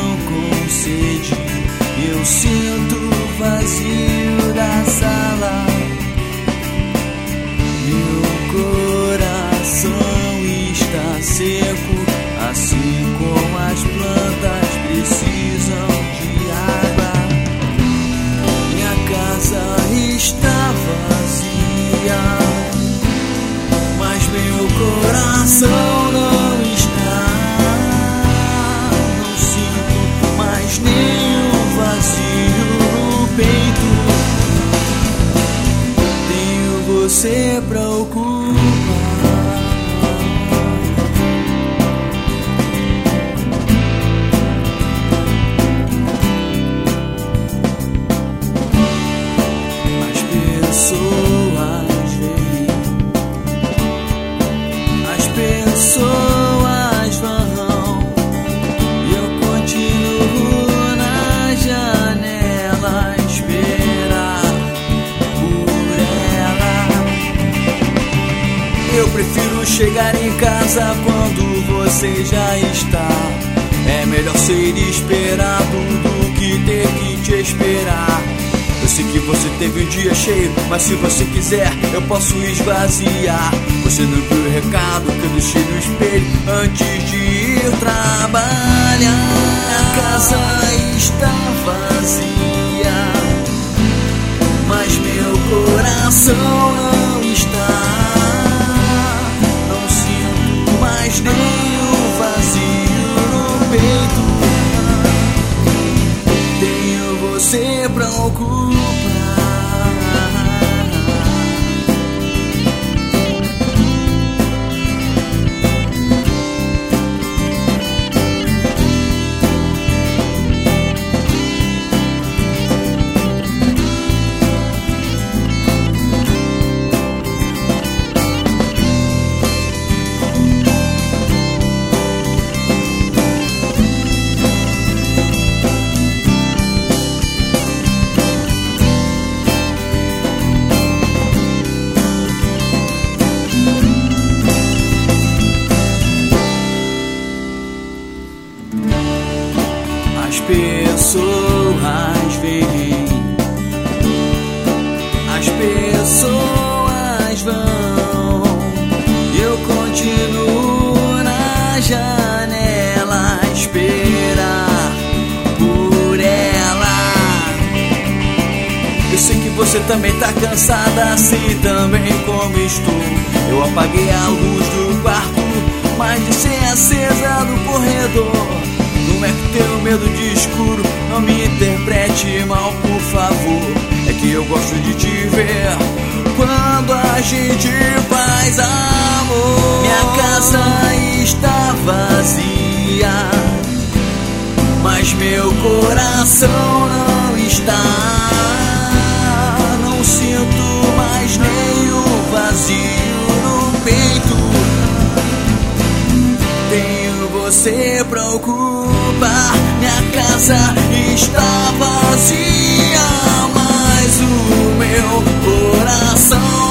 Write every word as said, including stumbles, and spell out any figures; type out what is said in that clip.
com sede. Eu sinto o vazio da sala. Meu coração está seco, assim como as plantas precisam de água. Minha casa está vazia, mas meu coração não está. Não sinto mais nenhum vazio no peito. Tenho você pra ocupar. Pessoas vêm, as pessoas vão, e eu continuo na janela a esperar por ela. Eu prefiro chegar em casa quando você já está. É melhor ser esperado do que ter que te esperar. Eu sei que você teve um dia cheio, mas se você quiser, eu posso esvaziar. Você não viu o recado que eu deixei no espelho antes de ir trabalhar. A casa está vazia, mas meu coração não está. Não sinto mais nenhum vazio no peito. Tenho você pra ocupar. As pessoas vêm, as pessoas vão, e eu continuo na janela a esperar por ela. Eu sei que você também tá cansada, assim também como estou. Eu apaguei a luz do quarto, mas deixei acesa no corredor. Não é que tenho medo de escuro, não me interprete mal, por favor. É que eu gosto de te ver quando a gente faz amor. Minha casa está vazia, mas meu coração não está. Não sinto mais nenhum vazio no peito. Tenho você pra ocupar. Minha casa está vazia, mas o meu coração